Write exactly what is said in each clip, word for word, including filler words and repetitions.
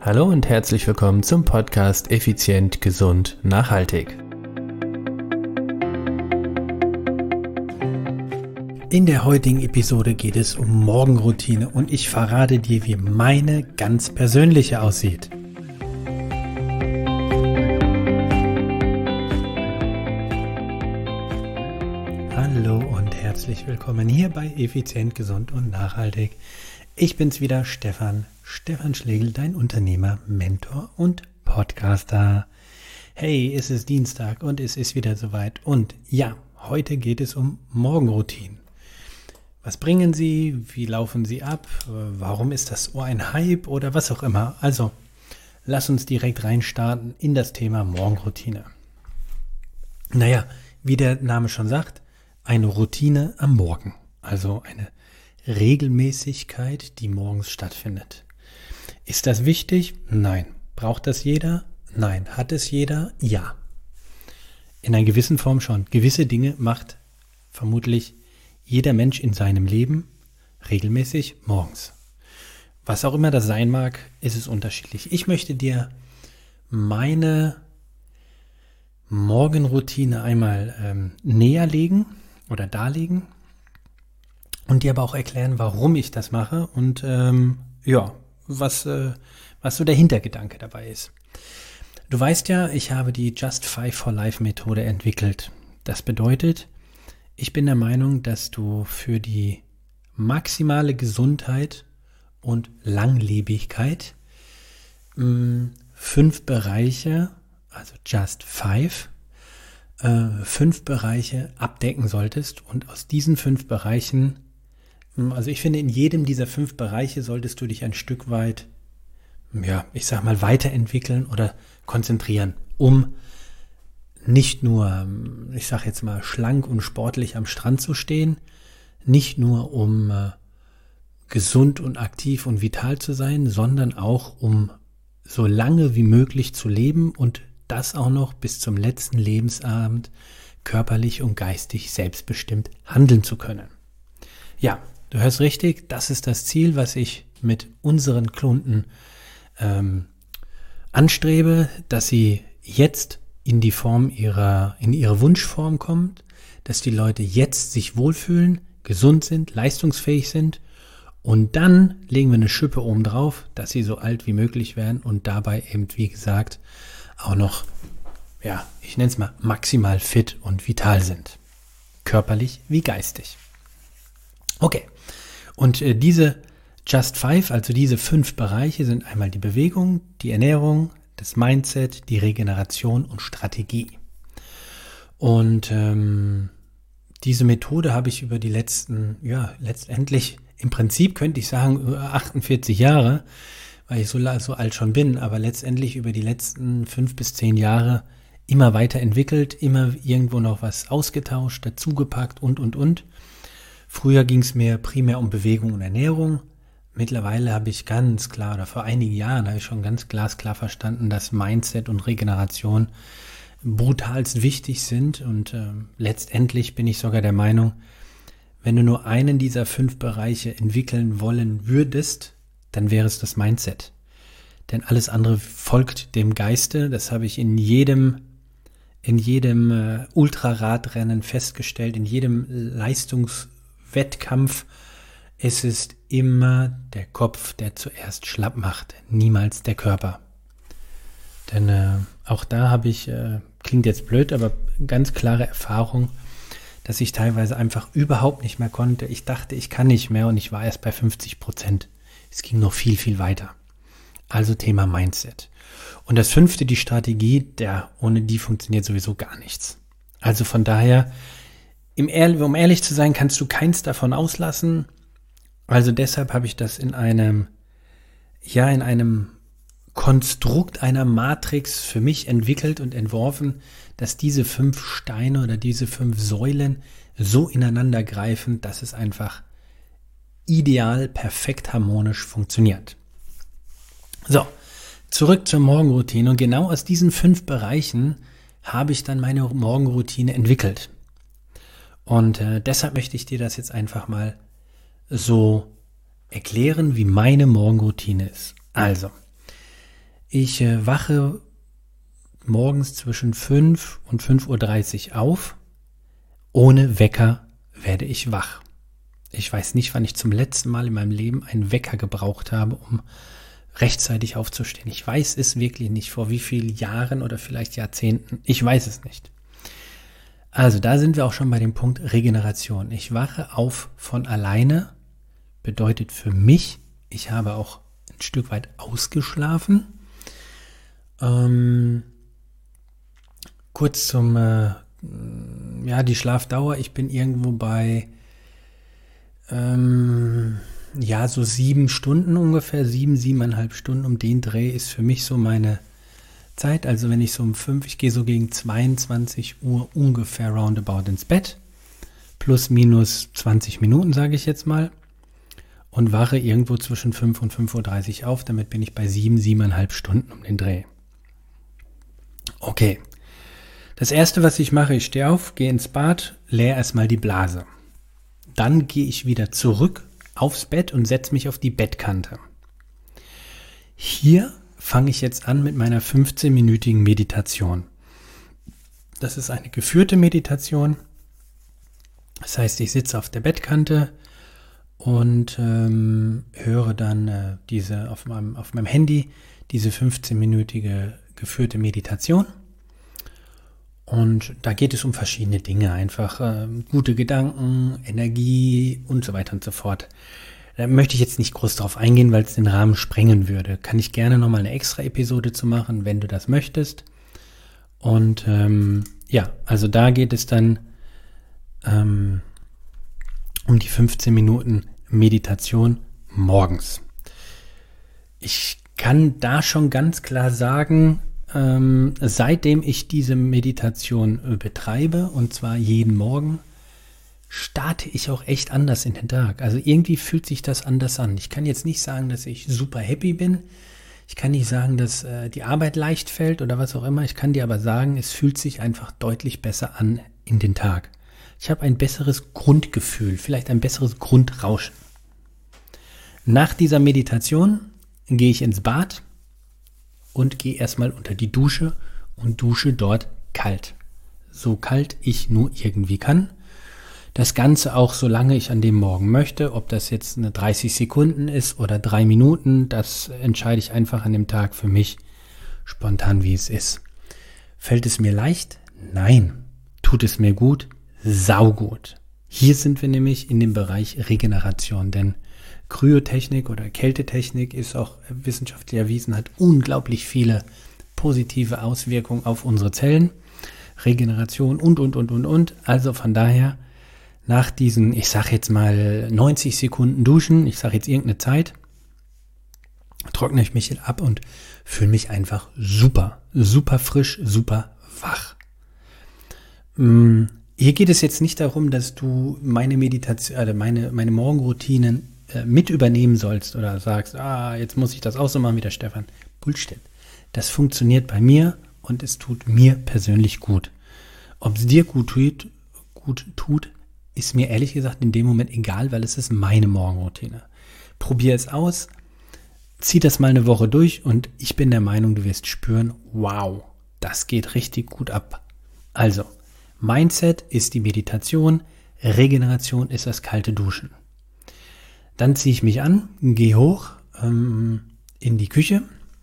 Hallo und herzlich willkommen zum Podcast Effizient, Gesund, Nachhaltig. In der heutigen Episode geht es um Morgenroutine und ich verrate dir, wie meine ganz persönliche aussieht. Hallo und herzlich willkommen hier bei Effizient, Gesund und Nachhaltig. Ich bin's wieder, Stefan, Stefan Schlegel, dein Unternehmer, Mentor und Podcaster. Hey, es ist Dienstag und es ist wieder soweit und ja, heute geht es um Morgenroutinen. Was bringen sie? Wie laufen sie ab? Warum ist das so ein Hype oder was auch immer? Also, lass uns direkt reinstarten in das Thema Morgenroutine. Naja, wie der Name schon sagt, eine Routine am Morgen. Also eine Regelmäßigkeit, die morgens stattfindet. Ist das wichtig? Nein. Braucht das jeder? Nein. Hat es jeder? Ja. In einer gewissen Form schon. Gewisse Dinge macht vermutlich jeder Mensch in seinem Leben regelmäßig morgens. Was auch immer das sein mag, ist es unterschiedlich. Ich möchte dir meine Morgenroutine einmal ähm, näher legen oder darlegen und dir aber auch erklären, warum ich das mache und ähm, ja, was, äh, was so der Hintergedanke dabei ist. Du weißt ja, ich habe die Just Five for Life Methode entwickelt. Das bedeutet, ich bin der Meinung, dass du für die maximale Gesundheit und Langlebigkeit mh, fünf Bereiche, also Just Five, äh, fünf Bereiche abdecken solltest. Und aus diesen fünf Bereichen, mh, also ich finde, in jedem dieser fünf Bereiche solltest du dich ein Stück weit, ja, ich sag mal, weiterentwickeln oder konzentrieren, um nicht nur, ich sage jetzt mal, schlank und sportlich am Strand zu stehen, nicht nur um äh, gesund und aktiv und vital zu sein, sondern auch um so lange wie möglich zu leben und das auch noch bis zum letzten Lebensabend körperlich und geistig selbstbestimmt handeln zu können. Ja, du hörst richtig, das ist das Ziel, was ich mit unseren Kunden ähm, anstrebe, dass sie jetzt in die Form ihrer, in ihre Wunschform kommt, dass die Leute jetzt sich wohlfühlen, gesund sind, leistungsfähig sind und dann legen wir eine Schippe oben drauf, dass sie so alt wie möglich werden und dabei eben, wie gesagt, auch noch, ja, ich nenne es mal maximal fit und vital sind. Körperlich wie geistig. Okay, und äh, diese Just Five, also diese fünf Bereiche sind einmal die Bewegung, die Ernährung, das Mindset, die Regeneration und Strategie. Und ähm, diese Methode habe ich über die letzten, ja, letztendlich, im Prinzip könnte ich sagen, über achtundvierzig Jahre, weil ich so, so alt schon bin, aber letztendlich über die letzten fünf bis zehn Jahre immer weiterentwickelt, immer irgendwo noch was ausgetauscht, dazugepackt und, und, und. Früher ging es mir primär um Bewegung und Ernährung. Mittlerweile habe ich ganz klar, oder vor einigen Jahren habe ich schon ganz glasklar verstanden, dass Mindset und Regeneration brutalst wichtig sind und äh, letztendlich bin ich sogar der Meinung, wenn du nur einen dieser fünf Bereiche entwickeln wollen würdest, dann wäre es das Mindset. Denn alles andere folgt dem Geiste, das habe ich in jedem, in jedem äh, Ultraradrennen festgestellt, in jedem Leistungswettkampf. Es ist immer der Kopf, der zuerst schlapp macht, niemals der Körper. Denn äh, auch da habe ich, äh, klingt jetzt blöd, aber ganz klare Erfahrung, dass ich teilweise einfach überhaupt nicht mehr konnte. Ich dachte, ich kann nicht mehr und ich war erst bei fünfzig Prozent. Es ging noch viel, viel weiter. Also Thema Mindset. Und das fünfte, die Strategie, der, ohne die funktioniert sowieso gar nichts. Also von daher, im Ehr- um ehrlich zu sein, kannst du keins davon auslassen. Also deshalb habe ich das in einem, ja, in einem Konstrukt einer Matrix für mich entwickelt und entworfen, dass diese fünf Steine oder diese fünf Säulen so ineinander greifen, dass es einfach ideal, perfekt harmonisch funktioniert. So, zurück zur Morgenroutine und genau aus diesen fünf Bereichen habe ich dann meine Morgenroutine entwickelt. Und äh, deshalb möchte ich dir das jetzt einfach mal so erklären, wie meine Morgenroutine ist. Also, Ich äh, wache morgens zwischen fünf und fünf Uhr dreißig auf. Ohne Wecker werde ich wach. Ich weiß nicht, wann ich zum letzten Mal in meinem Leben einen Wecker gebraucht habe, um rechtzeitig aufzustehen. Ich weiß es wirklich nicht, vor wie vielen Jahren oder vielleicht Jahrzehnten. Ich weiß es nicht. Also da sind wir auch schon bei dem Punkt Regeneration. Ich wache auf von alleine, bedeutet für mich, ich habe auch ein Stück weit ausgeschlafen. Ähm, kurz zum, äh, ja, die Schlafdauer. Ich bin irgendwo bei, ähm, ja, so sieben Stunden ungefähr, sieben, siebeneinhalb Stunden. Um den Dreh ist für mich so meine Zeit. Also wenn ich so um fünf, ich gehe so gegen zweiundzwanzig Uhr ungefähr roundabout ins Bett. Plus, minus zwanzig Minuten, sage ich jetzt mal. Und wache irgendwo zwischen fünf und fünf Uhr dreißig auf. Damit bin ich bei sieben, siebeneinhalb Stunden um den Dreh. Okay. Das erste, was ich mache, ich stehe auf, gehe ins Bad, leere erstmal die Blase. Dann gehe ich wieder zurück aufs Bett und setze mich auf die Bettkante. Hier fange ich jetzt an mit meiner fünfzehnminütigen Meditation. Das ist eine geführte Meditation. Das heißt, ich sitze auf der Bettkante und ähm, höre dann äh, diese auf meinem, auf meinem Handy diese fünfzehnminütige geführte Meditation. Und da geht es um verschiedene Dinge, einfach äh, gute Gedanken, Energie und so weiter und so fort. Da möchte ich jetzt nicht groß drauf eingehen, weil es den Rahmen sprengen würde. Kann ich gerne nochmal eine extra Episode zu machen, wenn du das möchtest. Und ähm, ja, also da geht es dann ähm, um die fünfzehn Minuten Meditation morgens. Ich kann da schon ganz klar sagen, ähm, seitdem ich diese Meditation äh, betreibe, und zwar jeden Morgen, starte ich auch echt anders in den Tag. Also irgendwie fühlt sich das anders an. Ich kann jetzt nicht sagen, dass ich super happy bin. Ich kann nicht sagen, dass äh, die Arbeit leicht fällt oder was auch immer. Ich kann dir aber sagen, es fühlt sich einfach deutlich besser an in den Tag. Ich habe ein besseres Grundgefühl, vielleicht ein besseres Grundrauschen. Nach dieser Meditation gehe ich ins Bad und gehe erstmal unter die Dusche und dusche dort kalt. So kalt ich nur irgendwie kann. Das Ganze auch, solange ich an dem Morgen möchte. Ob das jetzt eine dreißig Sekunden ist oder drei Minuten, das entscheide ich einfach an dem Tag für mich spontan, wie es ist. Fällt es mir leicht? Nein. Tut es mir gut? Saugut. Hier sind wir nämlich in dem Bereich Regeneration, denn Kryotechnik oder Kältetechnik ist auch wissenschaftlich erwiesen, hat unglaublich viele positive Auswirkungen auf unsere Zellen, Regeneration und, und, und, und, und. Also von daher, nach diesen, ich sage jetzt mal neunzig Sekunden Duschen, ich sage jetzt irgendeine Zeit, trockne ich mich ab und fühle mich einfach super, super frisch, super wach. Hier geht es jetzt nicht darum, dass du meine Meditation, also meine, meine Morgenroutinen äh, mit übernehmen sollst oder sagst, ah, jetzt muss ich das auch so machen wie der Stefan. Bullshit. Das funktioniert bei mir und es tut mir persönlich gut. Ob es dir gut tut, gut tut, ist mir ehrlich gesagt in dem Moment egal, weil es ist meine Morgenroutine. Probier es aus, zieh das mal eine Woche durch und ich bin der Meinung, du wirst spüren, wow, das geht richtig gut ab. Also, Mindset ist die Meditation, Regeneration ist das kalte Duschen. Dann ziehe ich mich an, gehe hoch ähm, in die Küche.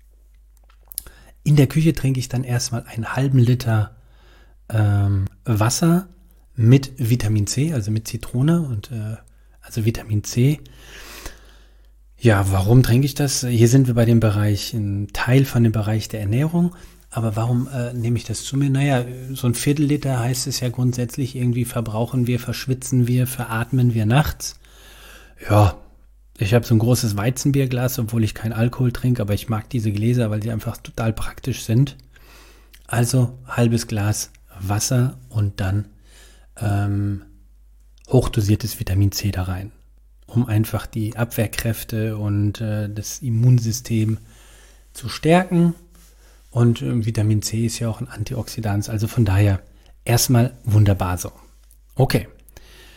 In der Küche trinke ich dann erstmal einen halben Liter ähm, Wasser mit Vitamin C, also mit Zitrone und äh, also Vitamin C. Ja, warum trinke ich das? Hier sind wir bei dem Bereich, ein Teil von dem Bereich der Ernährung. Aber warum äh, nehme ich das zu mir? Naja, so ein Viertel Liter heißt es ja grundsätzlich, irgendwie verbrauchen wir, verschwitzen wir, veratmen wir nachts. Ja, ich habe so ein großes Weizenbierglas, obwohl ich keinen Alkohol trinke, aber ich mag diese Gläser, weil sie einfach total praktisch sind. Also halbes Glas Wasser und dann ähm, hochdosiertes Vitamin C da rein, um einfach die Abwehrkräfte und äh, das Immunsystem zu stärken. Und äh, Vitamin C ist ja auch ein Antioxidant, also von daher erstmal wunderbar so. Okay,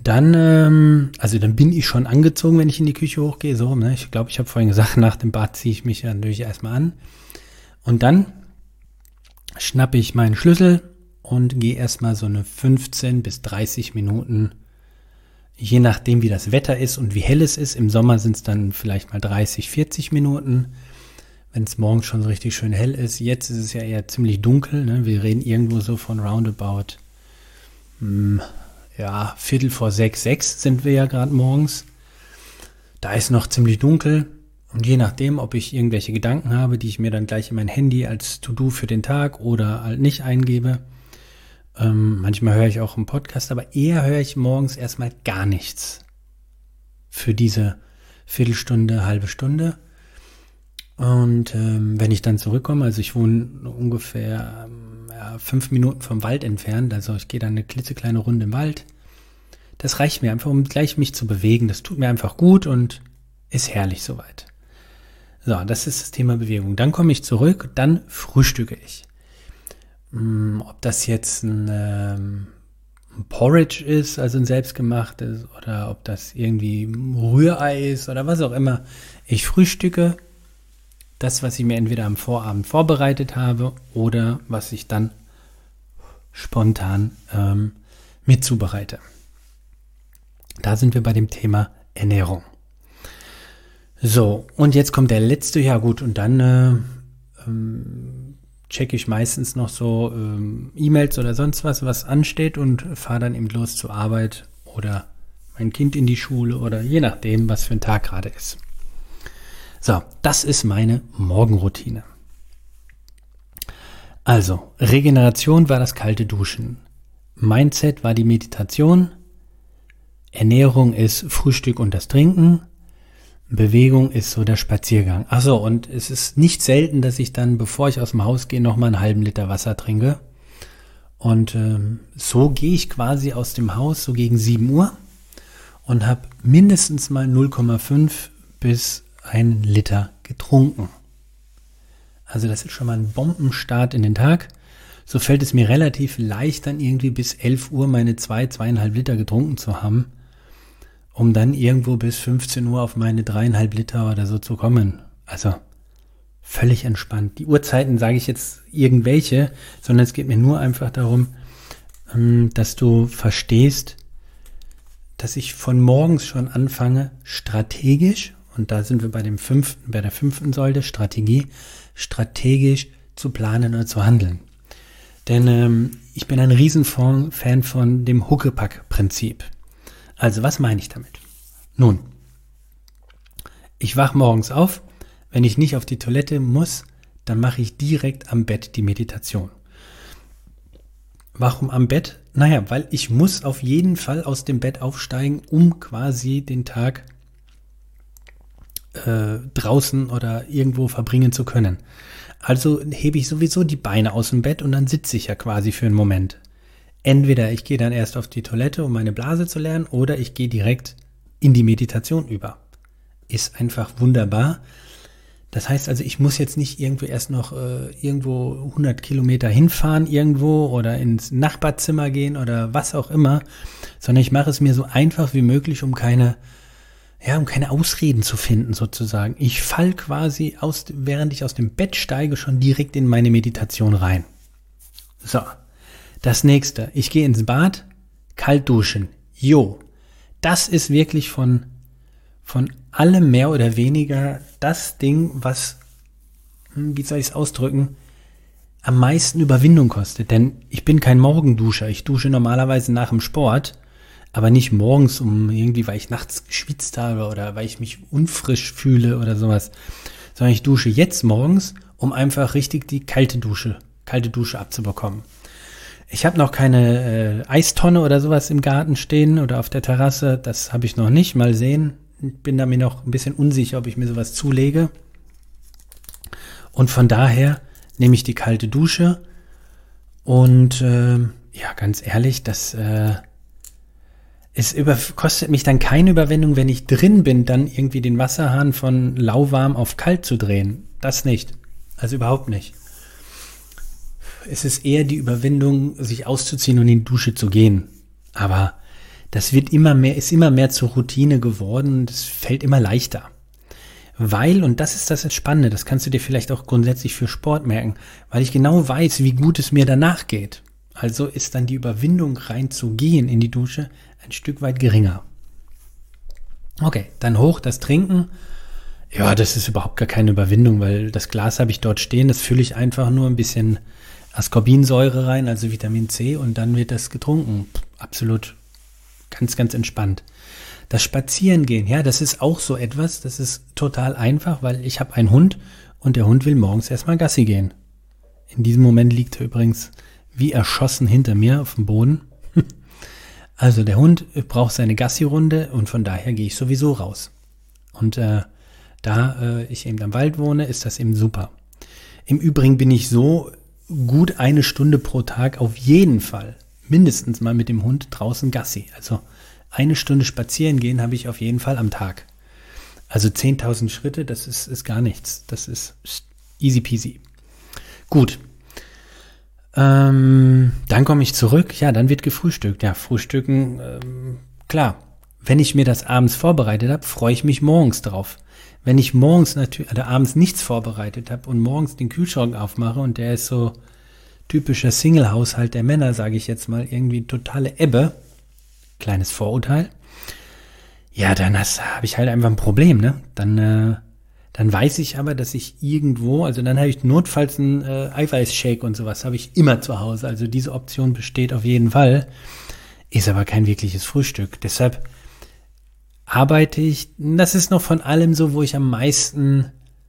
Dann, ähm, also dann bin ich schon angezogen, wenn ich in die Küche hochgehe. So, ne? Ich glaube, ich habe vorhin gesagt, nach dem Bad ziehe ich mich ja natürlich erstmal an. Und dann schnappe ich meinen Schlüssel und gehe erstmal so eine fünfzehn bis dreißig Minuten, je nachdem wie das Wetter ist und wie hell es ist. Im Sommer sind es dann vielleicht mal dreißig, vierzig Minuten, wenn es morgens schon so richtig schön hell ist. Jetzt ist es ja eher ziemlich dunkel. Ne? Wir reden irgendwo so von roundabout, mh, ja, Viertel vor sechs, sechs sind wir ja gerade morgens. Da ist noch ziemlich dunkel. Und je nachdem, ob ich irgendwelche Gedanken habe, die ich mir dann gleich in mein Handy als To-Do für den Tag oder halt nicht eingebe. Ähm, manchmal höre ich auch einen Podcast, aber eher höre ich morgens erstmal gar nichts für diese Viertelstunde, halbe Stunde. Und ähm, wenn ich dann zurückkomme, also ich wohne ungefähr ähm, ja, fünf Minuten vom Wald entfernt, also ich gehe dann eine klitzekleine Runde im Wald. Das reicht mir einfach, um gleich mich zu bewegen. Das tut mir einfach gut und ist herrlich soweit. So, das ist das Thema Bewegung. Dann komme ich zurück, dann frühstücke ich. Hm, ob das jetzt ein, ähm, ein Porridge ist, also ein selbstgemachtes, oder ob das irgendwie ein Rührei ist oder was auch immer. Ich frühstücke das, was ich mir entweder am Vorabend vorbereitet habe oder was ich dann spontan ähm, mit zubereite. Da sind wir bei dem Thema Ernährung. So, und jetzt kommt der letzte, ja gut, und dann äh, ähm, checke ich meistens noch so ähm, E-Mails oder sonst was, was ansteht und fahre dann eben los zur Arbeit oder mein Kind in die Schule oder je nachdem, was für ein Tag gerade ist. So, das ist meine Morgenroutine. Also, Regeneration war das kalte Duschen. Mindset war die Meditation. Ernährung ist Frühstück und das Trinken. Bewegung ist so der Spaziergang. Achso, und es ist nicht selten, dass ich dann, bevor ich aus dem Haus gehe, nochmal einen halben Liter Wasser trinke. Und ähm, so gehe ich quasi aus dem Haus, so gegen sieben Uhr und habe mindestens mal null Komma fünf bis ein Liter getrunken. Also das ist schon mal ein Bombenstart in den Tag. So fällt es mir relativ leicht, dann irgendwie bis elf Uhr meine zwei, zweieinhalb Liter getrunken zu haben, um dann irgendwo bis fünfzehn Uhr auf meine dreieinhalb Liter oder so zu kommen. Also völlig entspannt. Die Uhrzeiten sage ich jetzt irgendwelche, sondern es geht mir nur einfach darum, dass du verstehst, dass ich von morgens schon anfange, strategisch, und da sind wir bei dem fünften, bei der fünften Säule, Strategie, strategisch zu planen oder zu handeln. Denn ähm, ich bin ein Riesenfan von dem Huckepack-Prinzip. Also, was meine ich damit? Nun, ich wache morgens auf, wenn ich nicht auf die Toilette muss, dann mache ich direkt am Bett die Meditation. Warum am Bett? Naja, weil ich muss auf jeden Fall aus dem Bett aufsteigen, um quasi den Tag äh, draußen oder irgendwo verbringen zu können. Also hebe ich sowieso die Beine aus dem Bett und dann sitze ich ja quasi für einen Moment. Entweder ich gehe dann erst auf die Toilette, um meine Blase zu lernen, oder ich gehe direkt in die Meditation über. Ist einfach wunderbar. Das heißt also, ich muss jetzt nicht irgendwo erst noch äh, irgendwo hundert Kilometer hinfahren irgendwo oder ins Nachbarzimmer gehen oder was auch immer, sondern ich mache es mir so einfach wie möglich, um keine, ja, um keine Ausreden zu finden sozusagen. Ich falle quasi, aus, während ich aus dem Bett steige, schon direkt in meine Meditation rein. So, das nächste. Ich gehe ins Bad, kalt duschen. Jo, das ist wirklich von, von allem mehr oder weniger das Ding, was, wie soll ich es ausdrücken, am meisten Überwindung kostet. Denn ich bin kein Morgenduscher. Ich dusche normalerweise nach dem Sport, aber nicht morgens, um irgendwie, weil ich nachts geschwitzt habe oder weil ich mich unfrisch fühle oder sowas. Sondern ich dusche jetzt morgens, um einfach richtig die kalte Dusche, kalte Dusche abzubekommen. Ich habe noch keine äh, Eistonne oder sowas im Garten stehen oder auf der Terrasse. Das habe ich noch nicht. Mal sehen. Ich bin da mir noch ein bisschen unsicher, ob ich mir sowas zulege. Und von daher nehme ich die kalte Dusche. Und äh, ja, ganz ehrlich, das äh, es über, kostet mich dann keine Überwindung, wenn ich drin bin, dann irgendwie den Wasserhahn von lauwarm auf kalt zu drehen. Das nicht. Also überhaupt nicht. Es ist eher die Überwindung, sich auszuziehen und in die Dusche zu gehen. Aber das wird immer mehr, ist immer mehr zur Routine geworden und es fällt immer leichter. Weil, und das ist das Spannende, das kannst du dir vielleicht auch grundsätzlich für Sport merken, weil ich genau weiß, wie gut es mir danach geht. Also ist dann die Überwindung reinzugehen in die Dusche ein Stück weit geringer. Okay, dann hoch das Trinken. Ja, das ist überhaupt gar keine Überwindung, weil das Glas habe ich dort stehen, das fülle ich einfach nur ein bisschen Ascorbinsäure rein, also Vitamin C, und dann wird das getrunken. Absolut ganz, ganz entspannt. Das Spazierengehen, ja, das ist auch so etwas, das ist total einfach, weil ich habe einen Hund und der Hund will morgens erstmal Gassi gehen. In diesem Moment liegt er übrigens wie erschossen hinter mir auf dem Boden. Also der Hund braucht seine Gassi-Runde und von daher gehe ich sowieso raus. Und äh, da äh, ich eben am Wald wohne, ist das eben super. Im Übrigen bin ich so gut eine Stunde pro Tag auf jeden Fall mindestens mal mit dem Hund draußen Gassi. Also eine Stunde spazieren gehen habe ich auf jeden Fall am Tag. Also zehntausend Schritte, das ist, ist gar nichts. Das ist easy peasy. Gut. Ähm, dann komme ich zurück. Ja, dann wird gefrühstückt. Ja, Frühstücken, ähm, klar. Wenn ich mir das abends vorbereitet habe, freue ich mich morgens drauf. Wenn ich morgens natürlich, oder abends nichts vorbereitet habe und morgens den Kühlschrank aufmache und der ist so typischer Single-Haushalt der Männer, sage ich jetzt mal, irgendwie totale Ebbe, kleines Vorurteil, ja, dann habe ich halt einfach ein Problem, ne? Dann, äh, dann weiß ich aber, dass ich irgendwo, also dann habe ich notfalls einen äh, Eiweißshake und sowas, habe ich immer zu Hause. Also diese Option besteht auf jeden Fall, ist aber kein wirkliches Frühstück. Deshalb arbeite ich, das ist noch von allem so, wo ich am meisten,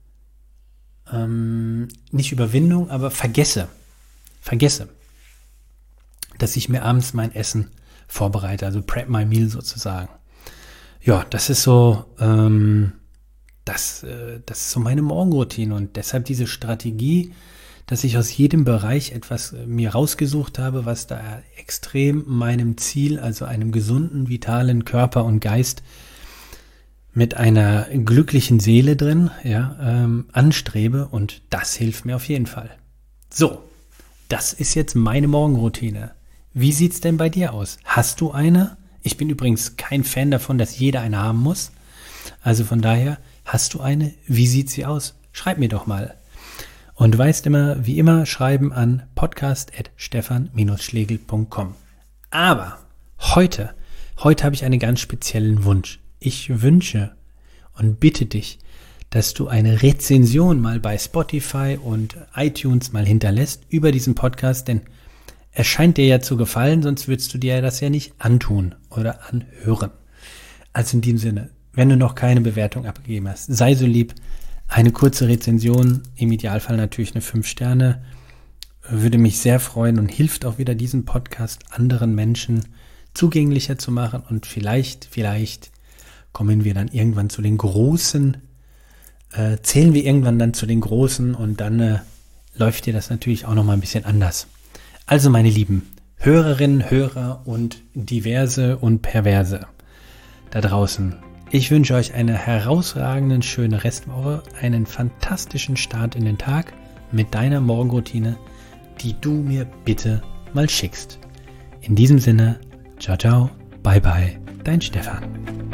ähm, nicht Überwindung, aber vergesse, vergesse, dass ich mir abends mein Essen vorbereite, also prep my meal sozusagen. Ja, das ist so, ähm, das, äh, das ist so meine Morgenroutine und deshalb diese Strategie, dass ich aus jedem Bereich etwas äh, mir rausgesucht habe, was da extrem meinem Ziel, also einem gesunden, vitalen Körper und Geist mit einer glücklichen Seele drin, ja, ähm, anstrebe und das hilft mir auf jeden Fall. So, das ist jetzt meine Morgenroutine. Wie sieht's denn bei dir aus? Hast du eine? Ich bin übrigens kein Fan davon, dass jeder eine haben muss. Also von daher, hast du eine? Wie sieht sie aus? Schreib mir doch mal. Und du weißt immer, wie immer, schreiben an podcast at stefan schlegel punkt com. Aber heute, heute habe ich einen ganz speziellen Wunsch. Ich wünsche und bitte dich, dass du eine Rezension mal bei Spotify und iTunes mal hinterlässt über diesen Podcast, denn er scheint dir ja zu gefallen, sonst würdest du dir das ja nicht antun oder anhören. Also in diesem Sinne, wenn du noch keine Bewertung abgegeben hast, sei so lieb, eine kurze Rezension, im Idealfall natürlich eine fünf Sterne, würde mich sehr freuen und hilft auch wieder, diesen Podcast anderen Menschen zugänglicher zu machen und vielleicht, vielleicht kommen wir dann irgendwann zu den Großen, äh, zählen wir irgendwann dann zu den Großen und dann äh, läuft dir das natürlich auch nochmal ein bisschen anders. Also meine lieben Hörerinnen, Hörer und diverse und Perverse da draußen, ich wünsche euch eine herausragende, schöne Restwoche, einen fantastischen Start in den Tag mit deiner Morgenroutine, die du mir bitte mal schickst. In diesem Sinne, ciao, ciao, bye, bye, dein Stefan.